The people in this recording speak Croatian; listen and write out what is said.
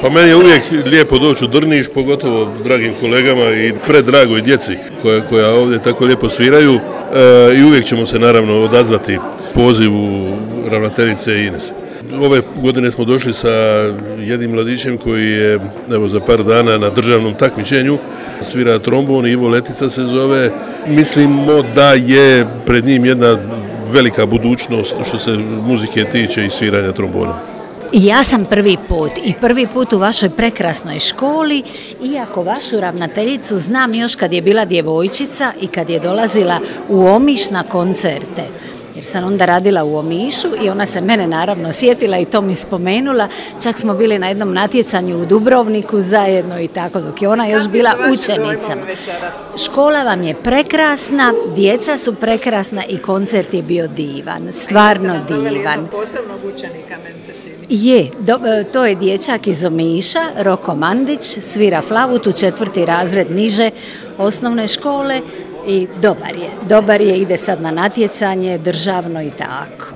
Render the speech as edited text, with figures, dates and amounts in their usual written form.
Pa meni je uvijek lijepo doći u Drniš, pogotovo dragim kolegama i predragoj djeci koja ovdje tako lijepo sviraju i uvijek ćemo se naravno odazvati pozivu ravnateljice Ines. Ove godine smo došli sa jednim mladićem koji je za par dana na državnom takmičenju, svira trombon, Ivo Letica se zove. Mislimo da je pred njim jedna velika budućnost što se muzike tiče i sviranja trombona. Ja sam prvi put u vašoj prekrasnoj školi, iako vašu ravnateljicu znam još kad je bila djevojčica i kad je dolazila u Omiš na koncerte. Jer sam onda radila u Omišu i ona se mene naravno sjetila i to mi spomenula. Čak smo bili na jednom natjecanju u Dubrovniku zajedno i tako, dok je ona još bila učenica. Škola vam je prekrasna, djeca su prekrasna i koncert je bio divan, stvarno divan. Posebnog učenika, meni se čini. To je dječak iz Omiša, Roko Mandić, svira flavutu, 4. razred niže osnovne škole. I dobar je, ide sad na natjecanje, državno i tako.